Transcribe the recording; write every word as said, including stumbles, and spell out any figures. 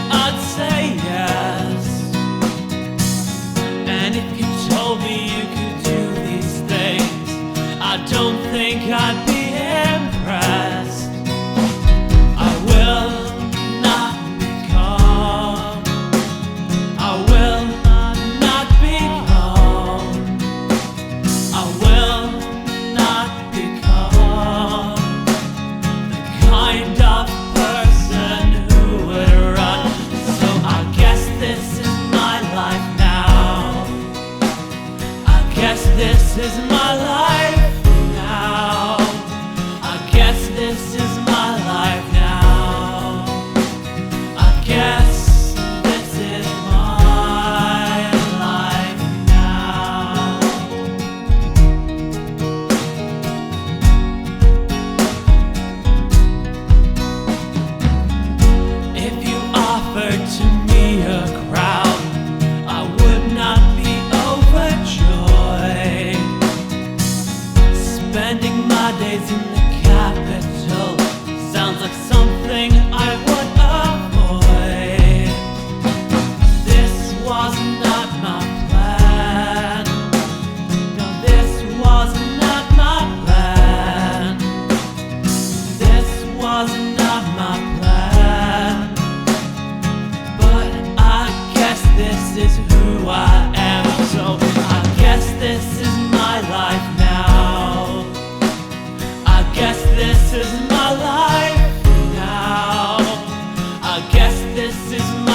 I'd say yes. And if you told me you could do these things, I don't think I'd be impressed. I will not be calm. I will not be calm. I will not become the kind of person who would run. So I guess this is my life now. I guess this is my life now. I guess this is my life now. I guess this is my life now. If you offered to me a crowd, I would not be overjoyed. Spending my days in the capital sounds like something I would avoid. This was not my plan. No, this was not my plan. This was not my plan. But I guess this is who I am. So I guess this is my life now. I guess this is my life now. I guess this is my